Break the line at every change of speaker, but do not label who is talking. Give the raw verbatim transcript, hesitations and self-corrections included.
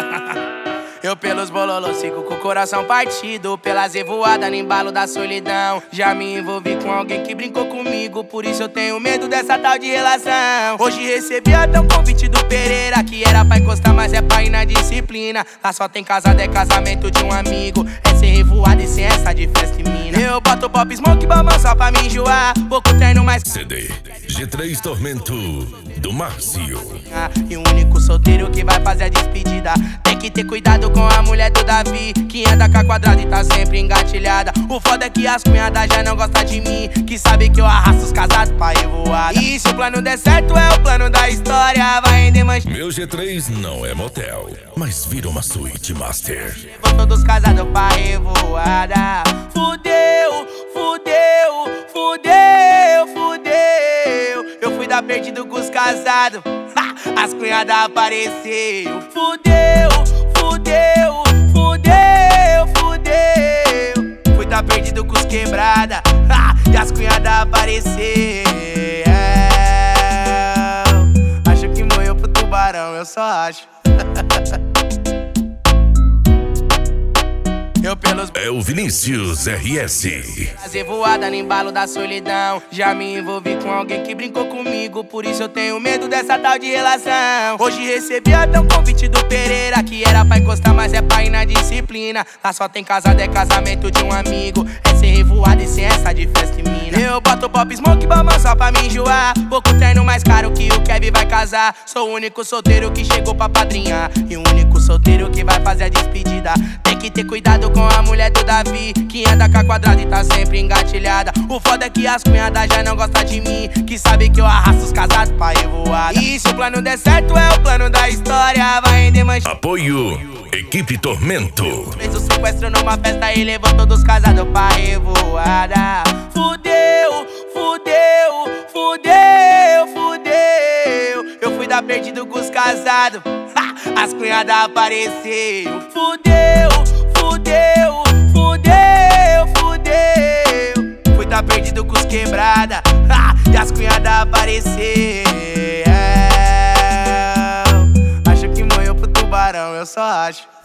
Eu pelos bololos fico com o coração partido, pelas revoadas no embalo da solidão. Já me envolvi com alguém que brincou comigo, por isso eu tenho medo dessa tal de relação. Hoje recebi até um convite do Pereira, que era pra encostar, mas é pra ir na disciplina. Lá só tem casado, é casamento de um amigo, é sem revoada e sem essa de festa e mina. Eu boto pop, smoke, bamba só pra me enjoar, pouco treino mais
C D G três Tormento do Márcio.
E o único solteiro que vai fazer a despedida. Tem que ter cuidado com a mulher do Davi, que anda com a quadrada e tá sempre engatilhada. O foda é que as cunhadas já não gostam de mim, que sabe que eu arrasto os casados pra revoada. E se o plano der certo é o plano da história, vai render mancha.
Meu G três não é motel, mas vira uma suíte master.
Vou todos casados pra revoada. Fudeu, fudeu, fudeu, fudeu. Eu fui dar perdido com os casados, as cunhadas apareceu. Fudeu, fudeu, fudeu, fudeu. Fui dar perdido com os quebrada, e as cunhadas apareceu. Acho que morreu pro tubarão, eu só acho. Eu pelos...
É o Vinícius R S.
Fazer voada no embalo da solidão. Já me envolvi com alguém que brincou comigo, por isso eu tenho medo dessa tal de relação. Hoje recebi até um convite do Pereira, que era pra encostar, mas é pra ir na disciplina. Lá só tem casado, é casamento de um amigo, é sem revoada e sem essa de festa e mina. Eu boto pop, smoke, bamba só pra me enjoar, pouco treino mais caro que o Kevin vai casar. Sou o único solteiro que chegou pra padrinhar, e o único solteiro que vai fazer a despedida. Tem que ter cuidado com a mulher do Davi, que anda com a quadrada e tá sempre engatilhada. O foda é que as cunhadas já não gostam de mim, que sabe que eu arrasto os casados pra revoada. E se o plano der certo é o plano da história, vai render mancha.
Apoio Equipe Tormento.
Fez o sequestro numa festa e levou todos casados pra revoada. Fudeu, fudeu, fudeu, fudeu. Eu fui dar perdido com os casados, as cunhadas apareceu. Fudeu, fudeu, fudeu, fudeu. Fui dar perdido com os quebrada, e as cunhadas apareceu. Acho que morreu pro tubarão, eu só acho.